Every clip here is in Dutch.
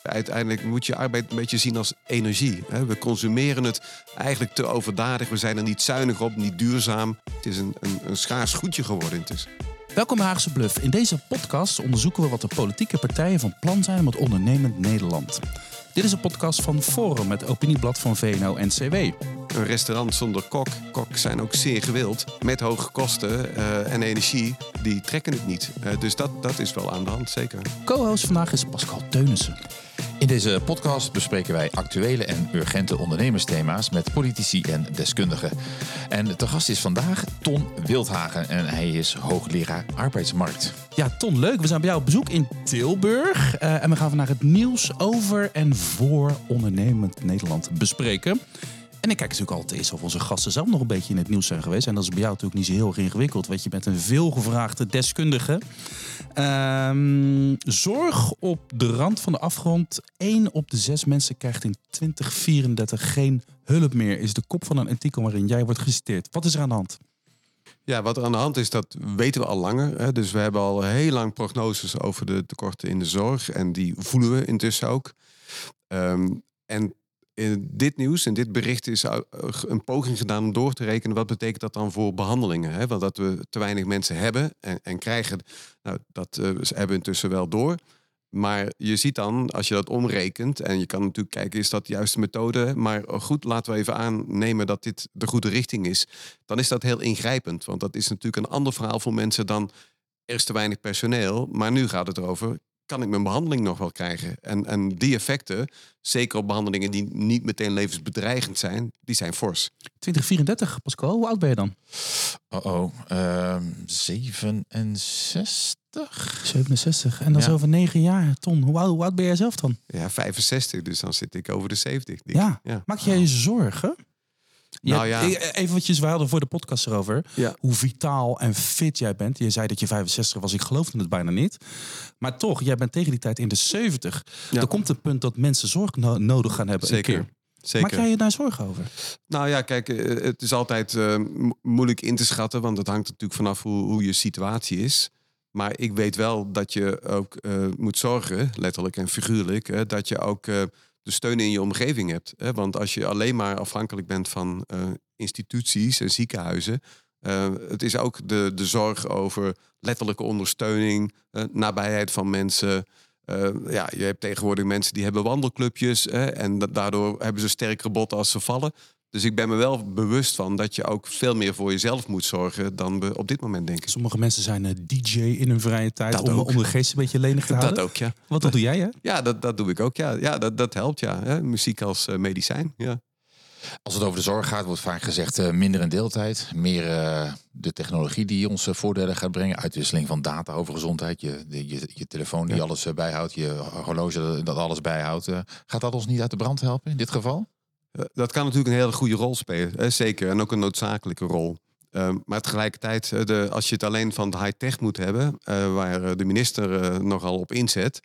Uiteindelijk moet je arbeid een beetje zien als energie. We consumeren het eigenlijk te overdadig. We zijn er niet zuinig op, niet duurzaam. Het is een schaars goedje geworden intussen. Welkom bij Haagse Bluff. In deze podcast onderzoeken we wat de politieke partijen van plan zijn met ondernemend Nederland. Dit is een podcast van Forum, het opinieblad van VNO-NCW. Een restaurant zonder kok. Koks zijn ook zeer gewild. Met hoge kosten en energie, die trekken het niet. Dus dat is wel aan de hand, zeker. Co-host vandaag is Pascal Teunissen. In deze podcast bespreken wij actuele en urgente ondernemersthema's met politici en deskundigen. En te gast is vandaag Ton Wildhagen en hij is hoogleraar arbeidsmarkt. Ja, Ton, leuk. We zijn bij jou op bezoek in Tilburg. En we gaan vandaag het nieuws over en voor ondernemend Nederland bespreken. En ik kijk natuurlijk altijd eerst of onze gasten zelf nog een beetje in het nieuws zijn geweest. En dat is bij jou natuurlijk niet zo heel erg ingewikkeld. Want je bent een veelgevraagde deskundige. Zorg op de rand van de afgrond. 1 op de 6 mensen krijgt in 2034 geen hulp meer. Is de kop van een artikel waarin jij wordt geciteerd. Wat is er aan de hand? Ja, wat er aan de hand is, dat weten we al langer. Dus we hebben al heel lang prognoses over de tekorten in de zorg. En die voelen we intussen ook. En in dit nieuws, in dit bericht, is een poging gedaan om door te rekenen wat betekent dat dan voor behandelingen. Want dat we te weinig mensen hebben en krijgen, dat hebben we intussen wel door. Maar je ziet dan, als je dat omrekent, en je kan natuurlijk kijken, is dat de juiste methode? Maar goed, laten we even aannemen dat dit de goede richting is. Dan is dat heel ingrijpend, want dat is natuurlijk een ander verhaal voor mensen dan er is te weinig personeel. Maar nu gaat het erover, kan ik mijn behandeling nog wel krijgen? En die effecten, zeker op behandelingen die niet meteen levensbedreigend zijn, die zijn fors. 2034, Pascal, hoe oud ben je dan? 67? 67. En dat is over 9 jaar. Ton, hoe oud ben jij zelf dan? Ja, 65, dus dan zit ik over de 70. Ja. Maak jij je zorgen? Ja. Eventjes, we hadden voor de podcast erover. Ja. Hoe vitaal en fit jij bent. Je zei dat je 65 was. Ik geloofde het bijna niet. Maar toch, jij bent tegen die tijd in de 70. Ja. Er komt een punt dat mensen zorg nodig gaan hebben. Zeker. Een keer. Zeker. Maak jij je daar zorgen over? Nou ja, kijk, het is altijd moeilijk in te schatten. Want het hangt natuurlijk vanaf hoe je situatie is. Maar ik weet wel dat je ook moet zorgen, letterlijk en figuurlijk, dat je ook de steun in je omgeving hebt. Want als je alleen maar afhankelijk bent van instituties en ziekenhuizen, het is ook de zorg over letterlijke ondersteuning, nabijheid van mensen. Je hebt tegenwoordig mensen die hebben wandelclubjes en daardoor hebben ze sterkere botten als ze vallen. Dus ik ben me wel bewust van dat je ook veel meer voor jezelf moet zorgen dan we op dit moment denken. Sommige mensen zijn DJ in hun vrije tijd om de geest een beetje lenig te houden. Dat ook, ja. Wat doe jij, hè? Ja, dat doe ik ook, ja. Ja, dat helpt, ja. Muziek als medicijn, ja. Als het over de zorg gaat, wordt vaak gezegd minder in deeltijd. Meer de technologie die ons voordelen gaat brengen. Uitwisseling van data over gezondheid. Je telefoon die alles bijhoudt. Je horloge dat alles bijhoudt. Gaat dat ons niet uit de brand helpen in dit geval? Dat kan natuurlijk een hele goede rol spelen. Zeker. En ook een noodzakelijke rol. Maar tegelijkertijd, als je het alleen van de high-tech moet hebben, waar de minister nogal op inzet,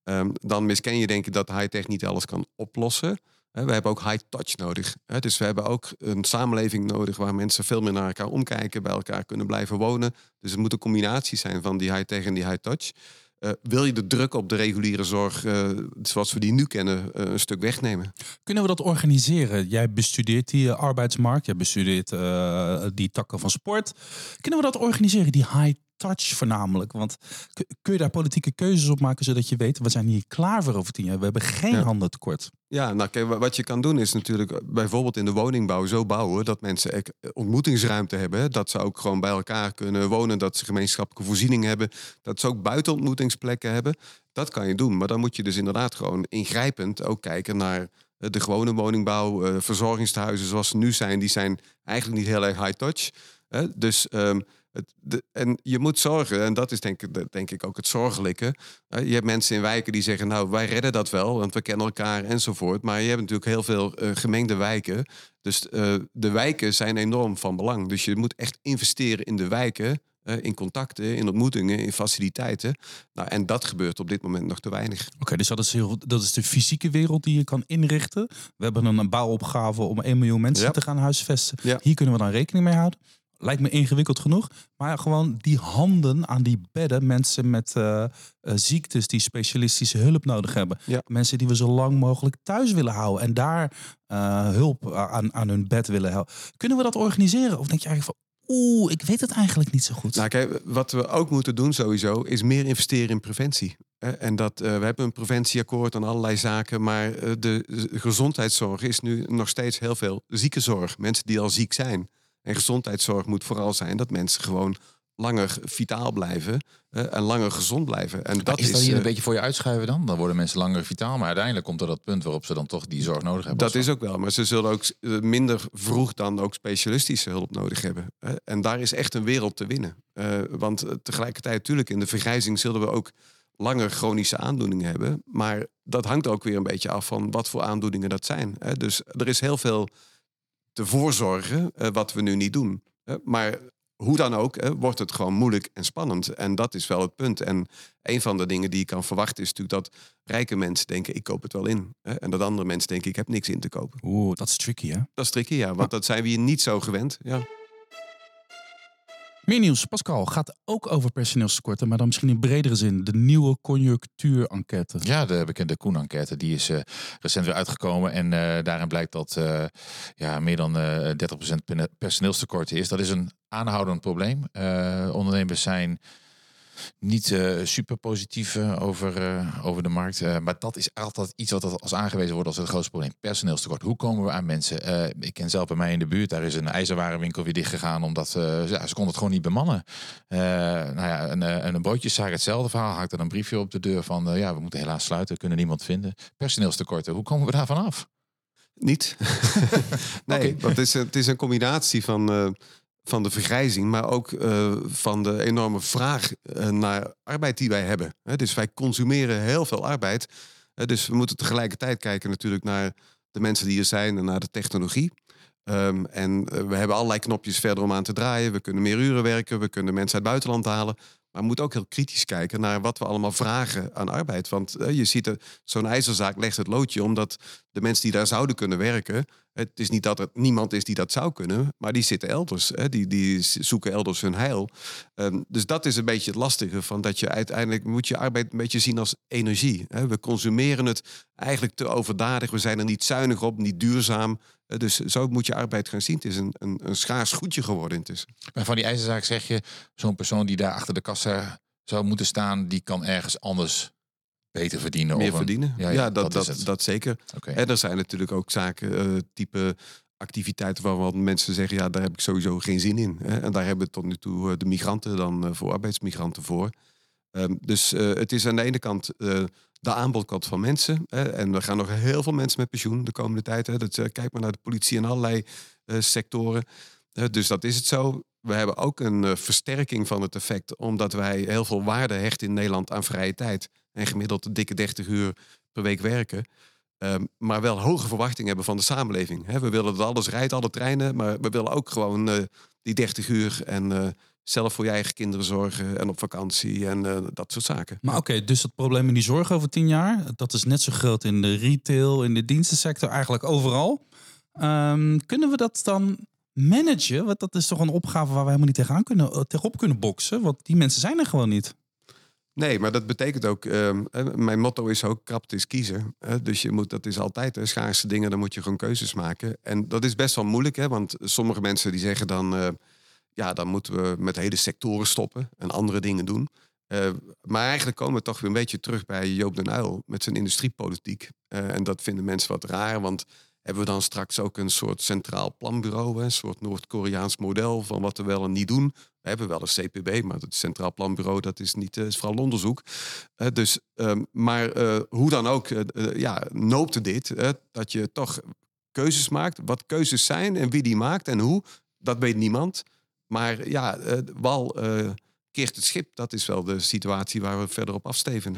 dan misken je denk ik dat high-tech niet alles kan oplossen. We hebben ook high-touch nodig. Dus we hebben ook een samenleving nodig waar mensen veel meer naar elkaar omkijken, bij elkaar kunnen blijven wonen. Dus het moet een combinatie zijn van die high-tech en die high-touch. Wil je de druk op de reguliere zorg, zoals we die nu kennen, een stuk wegnemen? Kunnen we dat organiseren? Jij bestudeert die arbeidsmarkt, jij bestudeert die takken van sport. Kunnen we dat organiseren, die high touch voornamelijk? Want kun je daar politieke keuzes op maken zodat je weet, we zijn hier klaar voor over 10 jaar. We hebben geen handen tekort. Ja, nou kijk, wat je kan doen is natuurlijk bijvoorbeeld in de woningbouw zo bouwen dat mensen ontmoetingsruimte hebben. Dat ze ook gewoon bij elkaar kunnen wonen. Dat ze gemeenschappelijke voorzieningen hebben. Dat ze ook buitenontmoetingsplekken hebben. Dat kan je doen. Maar dan moet je dus inderdaad gewoon ingrijpend ook kijken naar de gewone woningbouw. Verzorgingstehuizen zoals ze nu zijn, die zijn eigenlijk niet heel erg high touch. Dus en je moet zorgen, en dat is denk ik ook het zorgelijke. Je hebt mensen in wijken die zeggen, nou, wij redden dat wel, want we kennen elkaar enzovoort. Maar je hebt natuurlijk heel veel gemengde wijken. Dus de wijken zijn enorm van belang. Dus je moet echt investeren in de wijken, in contacten, in ontmoetingen, in faciliteiten. Nou, en dat gebeurt op dit moment nog te weinig. Oké, dus dat is de fysieke wereld die je kan inrichten. We hebben een bouwopgave om 1 miljoen mensen te gaan huisvesten. Ja. Hier kunnen we dan rekening mee houden. lijkt me ingewikkeld genoeg. Maar gewoon die handen aan die bedden. Mensen met ziektes die specialistische hulp nodig hebben. Ja. Mensen die we zo lang mogelijk thuis willen houden. En daar hulp aan hun bed willen helpen. Kunnen we dat organiseren? Of denk je eigenlijk van... ik weet het eigenlijk niet zo goed. Nou, kijk, wat we ook moeten doen sowieso is meer investeren in preventie. En dat we hebben een preventieakkoord en allerlei zaken, maar de gezondheidszorg is nu nog steeds heel veel ziekenzorg. Mensen die al ziek zijn. En gezondheidszorg moet vooral zijn dat mensen gewoon langer vitaal blijven en langer gezond blijven. En dat is dat hier een beetje voor je uitschuiven dan? Dan worden mensen langer vitaal, maar uiteindelijk komt er dat punt waarop ze dan toch die zorg nodig hebben. Dat is ook wel, maar ze zullen ook minder vroeg dan ook specialistische hulp nodig hebben. En daar is echt een wereld te winnen. Want tegelijkertijd natuurlijk in de vergrijzing zullen we ook langer chronische aandoeningen hebben. Maar dat hangt ook weer een beetje af van wat voor aandoeningen dat zijn. Dus er is heel veel te voorzorgen wat we nu niet doen. Maar hoe dan ook, wordt het gewoon moeilijk en spannend. En dat is wel het punt. En een van de dingen die je kan verwachten is natuurlijk dat rijke mensen denken, ik koop het wel in. En dat andere mensen denken, ik heb niks in te kopen. Dat is tricky, hè? Dat is tricky, ja. Want dat zijn we hier niet zo gewend. Ja. Meer nieuws. Pascal, gaat ook over personeelstekorten, maar dan misschien in bredere zin. De nieuwe conjunctuur-enquête. Ja, de bekende Koen-enquête, die is recent weer uitgekomen. En daarin blijkt dat meer dan 30% personeelstekort is. Dat is een aanhoudend probleem. Ondernemers zijn niet super positief over de markt. Maar dat is altijd iets wat als aangewezen wordt als het grootste probleem. Personeelstekort. Hoe komen we aan mensen? Ik ken zelf bij mij in de buurt. Daar is een ijzerwarenwinkel weer dichtgegaan. Omdat ze konden het gewoon niet bemannen. Een broodjeszaak hetzelfde verhaal. Haakt er een briefje op de deur van... we moeten helaas sluiten. We kunnen niemand vinden. Personeelstekorten. Hoe komen we daarvan af? Niet. Nee, want het is een combinatie van de vergrijzing, maar ook van de enorme vraag naar arbeid die wij hebben. Dus wij consumeren heel veel arbeid. Dus we moeten tegelijkertijd kijken natuurlijk naar de mensen die er zijn en naar de technologie. En we hebben allerlei knopjes verder om aan te draaien. We kunnen meer uren werken, we kunnen mensen uit het buitenland halen. Maar we moeten ook heel kritisch kijken naar wat we allemaal vragen aan arbeid. Want je ziet, zo'n ijzerzaak legt het loodje omdat de mensen die daar zouden kunnen werken... Het is niet dat er niemand is die dat zou kunnen, maar die zitten elders. Die zoeken elders hun heil. Dus dat is een beetje het lastige van dat je uiteindelijk moet je arbeid een beetje zien als energie. We consumeren het eigenlijk te overdadig. We zijn er niet zuinig op, niet duurzaam. Dus zo moet je arbeid gaan zien. Het is een schaars goedje geworden intussen. Maar van die ijzerzaak zeg je, zo'n persoon die daar achter de kassa zou moeten staan, die kan ergens anders beter verdienen. Meer verdienen? Ja, dat zeker. Okay. En er zijn natuurlijk ook zaken, type activiteiten waarvan mensen zeggen, ja, daar heb ik sowieso geen zin in. En daar hebben tot nu toe de migranten dan voor arbeidsmigranten voor. Dus het is aan de ene kant de aanbodkant van mensen. En er gaan nog heel veel mensen met pensioen de komende tijd. Kijk maar naar de politie en allerlei sectoren. Dus dat is het zo. We hebben ook een versterking van het effect, omdat wij heel veel waarde hechten in Nederland aan vrije tijd. En gemiddeld een dikke 30 uur per week werken. Maar wel hoge verwachtingen hebben van de samenleving. We willen dat alles rijdt, alle treinen. Maar we willen ook gewoon die 30 uur en zelf voor je eigen kinderen zorgen en op vakantie en dat soort zaken. Maar oké, dus het probleem in die zorg over 10 jaar, dat is net zo groot in de retail, in de dienstensector, eigenlijk overal. Kunnen we dat dan managen? Want dat is toch een opgave waar we helemaal niet tegenop kunnen boksen. Want die mensen zijn er gewoon niet. Nee, maar dat betekent ook, mijn motto is ook, krapte is kiezen. Dus dat is altijd schaarse dingen, dan moet je gewoon keuzes maken. En dat is best wel moeilijk, want sommige mensen die zeggen dan, dan moeten we met hele sectoren stoppen en andere dingen doen. Maar eigenlijk komen we toch weer een beetje terug bij Joop den Uyl met zijn industriepolitiek. En dat vinden mensen wat raar, want hebben we dan straks ook een soort centraal planbureau, een soort Noord-Koreaans model van wat we wel en niet doen. We hebben wel een CPB, maar het Centraal Planbureau, dat is niet, is vooral onderzoek. Maar hoe dan ook, noopte dit, dat je toch keuzes maakt. Wat keuzes zijn en wie die maakt en hoe, dat weet niemand. Maar wal keert het schip, dat is wel de situatie waar we verder op afstevenen.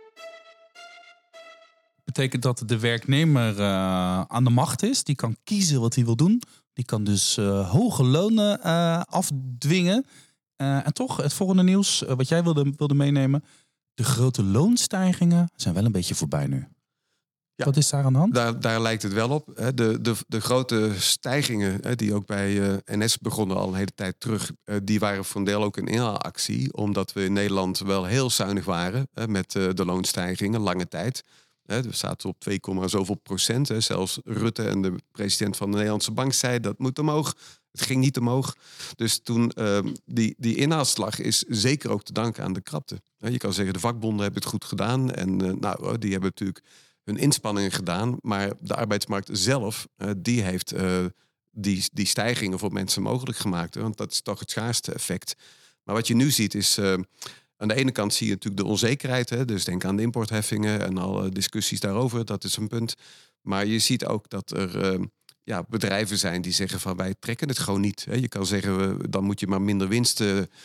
Betekent dat de werknemer aan de macht is. Die kan kiezen wat hij wil doen. Die kan dus hoge lonen afdwingen. En toch, het volgende nieuws wat jij wilde meenemen. De grote loonstijgingen zijn wel een beetje voorbij nu. Ja. Wat is daar aan de hand? Daar lijkt het wel op. De grote stijgingen die ook bij NS begonnen al een hele tijd terug, die waren voor een deel ook een inhaalactie. Omdat we in Nederland wel heel zuinig waren met de loonstijgingen, lange tijd. We zaten op 2,zoveel%. Zelfs Rutte en de president van de Nederlandse Bank zei dat moet omhoog. Het ging niet omhoog. Dus toen die inhaalslag is zeker ook te danken aan de krapte. Je kan zeggen de vakbonden hebben het goed gedaan. En die hebben natuurlijk hun inspanningen gedaan. Maar de arbeidsmarkt zelf, die heeft die stijgingen voor mensen mogelijk gemaakt. Want dat is toch het schaarste effect. Maar wat je nu ziet is, aan de ene kant zie je natuurlijk de onzekerheid. Dus denk aan de importheffingen en alle discussies daarover. Dat is een punt. Maar je ziet ook dat er bedrijven zijn die zeggen van wij trekken het gewoon niet. Je kan zeggen, dan moet je maar minder winst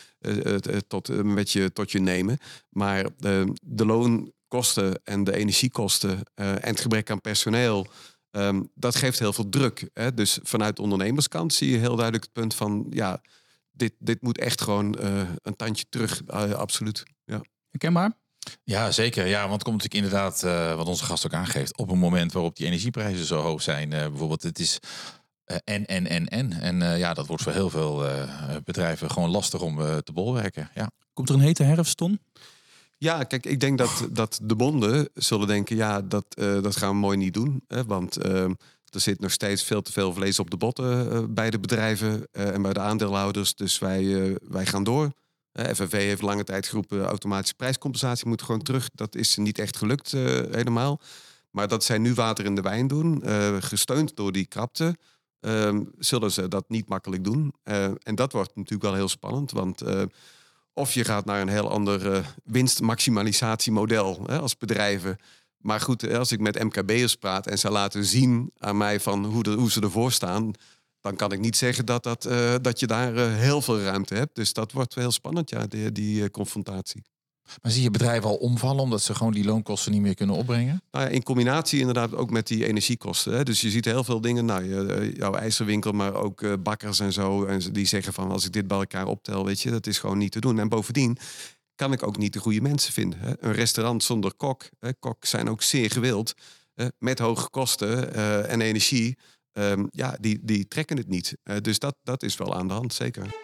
tot je nemen. Maar de loonkosten en de energiekosten en het gebrek aan personeel, dat geeft heel veel druk. Dus vanuit de ondernemerskant zie je heel duidelijk het punt van dit moet echt gewoon een tandje terug. Absoluut. Ja. Herkenbaar? Ja, zeker. Ja, want het komt natuurlijk inderdaad, wat onze gast ook aangeeft, op een moment waarop die energieprijzen zo hoog zijn. Bijvoorbeeld, het is en. En dat wordt voor heel veel bedrijven gewoon lastig om te bolwerken. Ja. Komt er een hete herfst, Ton? Ja, kijk, ik denk dat de bonden zullen denken, dat gaan we mooi niet doen. Want er zit nog steeds veel te veel vlees op de botten bij de bedrijven en bij de aandeelhouders. Dus wij gaan door. FNV heeft lange tijd geroepen, automatische prijscompensatie moet gewoon terug. Dat is niet echt gelukt helemaal. Maar dat zij nu water in de wijn doen, gesteund door die krapte, zullen ze dat niet makkelijk doen. En dat wordt natuurlijk wel heel spannend, want of je gaat naar een heel ander winstmaximalisatiemodel als bedrijven. Maar goed, als ik met MKB'ers praat en ze laten zien aan mij van hoe ze ervoor staan, dan kan ik niet zeggen dat je daar heel veel ruimte hebt. Dus dat wordt heel spannend, die confrontatie. Maar zie je bedrijven al omvallen omdat ze gewoon die loonkosten niet meer kunnen opbrengen? Nou ja, in combinatie inderdaad ook met die energiekosten. Dus je ziet heel veel dingen. Jouw ijzerwinkel, maar ook bakkers en zo. En die zeggen van als ik dit bij elkaar optel, weet je, dat is gewoon niet te doen. En bovendien kan ik ook niet de goede mensen vinden. Een restaurant zonder kok. Koks zijn ook zeer gewild. Met hoge kosten en energie. Die trekken het niet. Dus dat is wel aan de hand, zeker.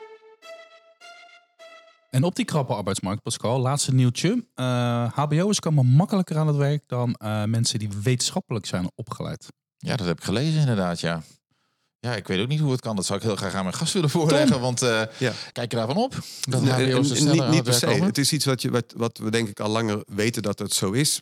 En op die krappe arbeidsmarkt, Pascal, laatste nieuwtje. HBO'ers komen makkelijker aan het werk dan mensen die wetenschappelijk zijn opgeleid. Ja, dat heb ik gelezen inderdaad, ja. Ja, ik weet ook niet hoe het kan. Dat zou ik heel graag aan mijn gast willen voorleggen. Tom. Want kijk je daarvan op? Dat HBO'ers niet per se. Het is iets wat we denk ik al langer weten dat het zo is.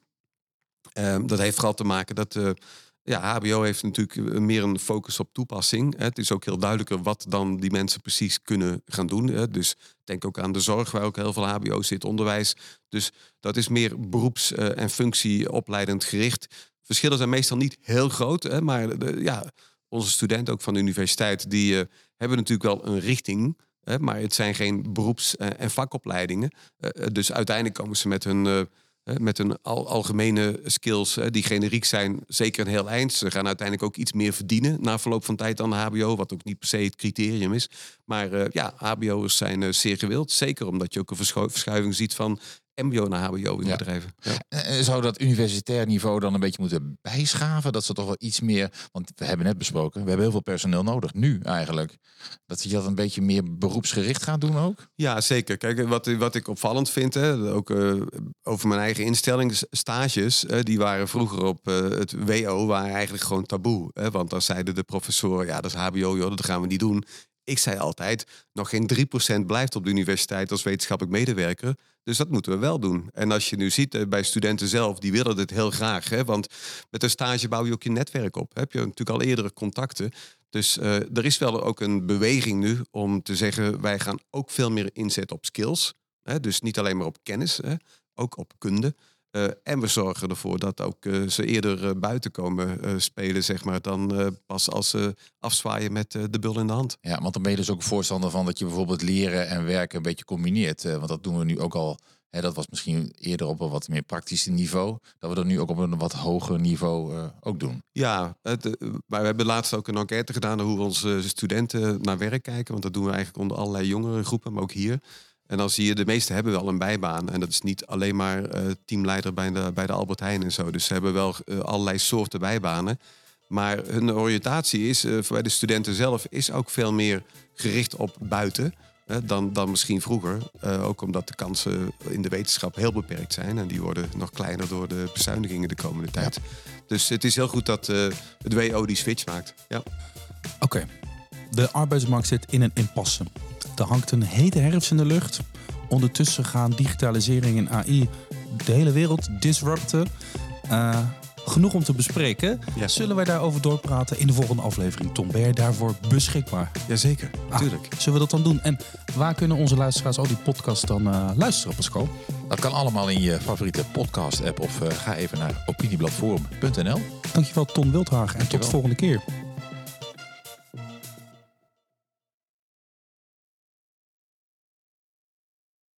Dat heeft vooral te maken dat HBO heeft natuurlijk meer een focus op toepassing. Het is ook heel duidelijker wat dan die mensen precies kunnen gaan doen. Dus denk ook aan de zorg, waar ook heel veel HBO zit, onderwijs. Dus dat is meer beroeps- en functieopleidend gericht. Verschillen zijn meestal niet heel groot, maar onze studenten ook van de universiteit, die hebben natuurlijk wel een richting. Maar het zijn geen beroeps- en vakopleidingen. Dus uiteindelijk komen ze met hun algemene skills die generiek zijn, zeker een heel eind. Ze gaan uiteindelijk ook iets meer verdienen na verloop van tijd dan de HBO, wat ook niet per se het criterium is. Maar HBO'ers zijn zeer gewild. Zeker omdat je ook een verschuiving ziet van MBO naar HBO in bedrijven. Ja. Zou dat universitair niveau dan een beetje moeten bijschaven? Dat ze toch wel iets meer... Want we hebben net besproken, we hebben heel veel personeel nodig. Nu eigenlijk. Dat je dat een beetje meer beroepsgericht gaat doen ook? Ja, zeker. Kijk, wat ik opvallend vind, ook over mijn eigen instelling, stages, die waren vroeger op het WO, waren eigenlijk gewoon taboe. Want dan zeiden de professoren, ja, dat is HBO, joh, dat gaan we niet doen. Ik zei altijd, nog geen 3% blijft op de universiteit als wetenschappelijk medewerker. Dus dat moeten we wel doen. En als je nu ziet bij studenten zelf, die willen dit heel graag. Want met een stage bouw je ook je netwerk op. Heb je natuurlijk al eerdere contacten. Dus er is wel ook een beweging nu om te zeggen, wij gaan ook veel meer inzetten op skills. Dus niet alleen maar op kennis, ook op kunde. En we zorgen ervoor dat ook ze eerder buiten komen spelen, zeg maar, dan pas als ze afzwaaien met de bul in de hand. Ja, want dan ben je dus ook voorstander van dat je bijvoorbeeld leren en werken een beetje combineert. Want dat doen we nu ook al. Dat was misschien eerder op een wat meer praktisch niveau. Dat we dat nu ook op een wat hoger niveau ook doen. Ja, maar we hebben laatst ook een enquête gedaan naar hoe onze studenten naar werk kijken. Want dat doen we eigenlijk onder allerlei jongerengroepen, maar ook hier. En dan zie je, de meesten hebben wel een bijbaan. En dat is niet alleen maar teamleider bij de Albert Heijn en zo. Dus ze hebben wel allerlei soorten bijbanen. Maar hun oriëntatie is, bij de studenten zelf, is ook veel meer gericht op buiten. Dan misschien vroeger. Ook omdat de kansen in de wetenschap heel beperkt zijn. En die worden nog kleiner door de bezuinigingen de komende tijd. Ja. Dus het is heel goed dat het WO die switch maakt. Ja. Oké. De arbeidsmarkt zit in een impasse. Er hangt een hete herfst in de lucht. Ondertussen gaan digitalisering en AI de hele wereld disrupten. Genoeg om te bespreken. Ja. Zullen wij daarover doorpraten in de volgende aflevering? Tom, ben jij daarvoor beschikbaar? Jazeker, natuurlijk. Zullen we dat dan doen? En waar kunnen onze luisteraars al die podcasts dan luisteren, Pascal? Dat kan allemaal in je favoriete podcast-app of ga even naar opiniebladforum.nl. Dankjewel, Ton Wildhagen. En tot de volgende keer.